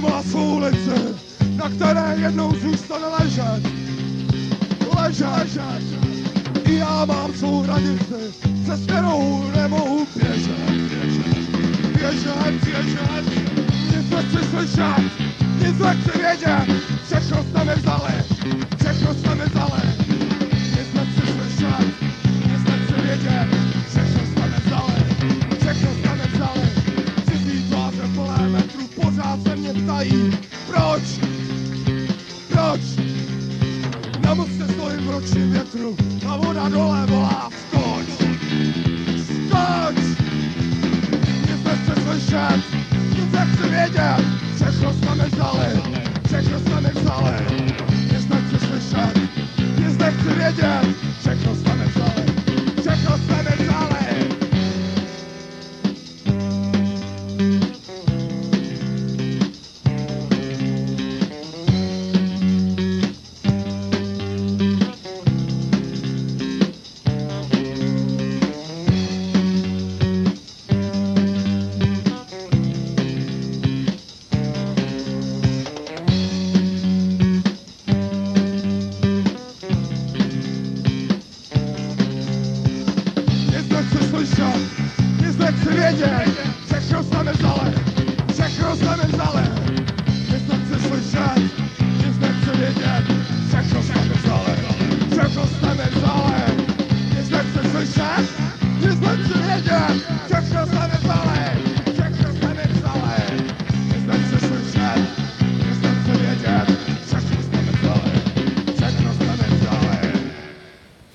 má svou ulici, na které jednou zůstane ležet. I já mám svou hranici, se kterou nemohu běžet. Nic nechci slyšet, nic nechci vědět, všechno jste mi vzali. Nic nechci slyšet, nic nechci vědět, všechno jste mi vzali. Cizí tváře plné metrů pořád se mě ptají, proč? Na mostě stojím v ročním větru a voda dole volá skoč. Nic nechci slyšet, nic nechci vědět, všechno jste mi vzali. Nic nechci slyšet, nic nechci vědět,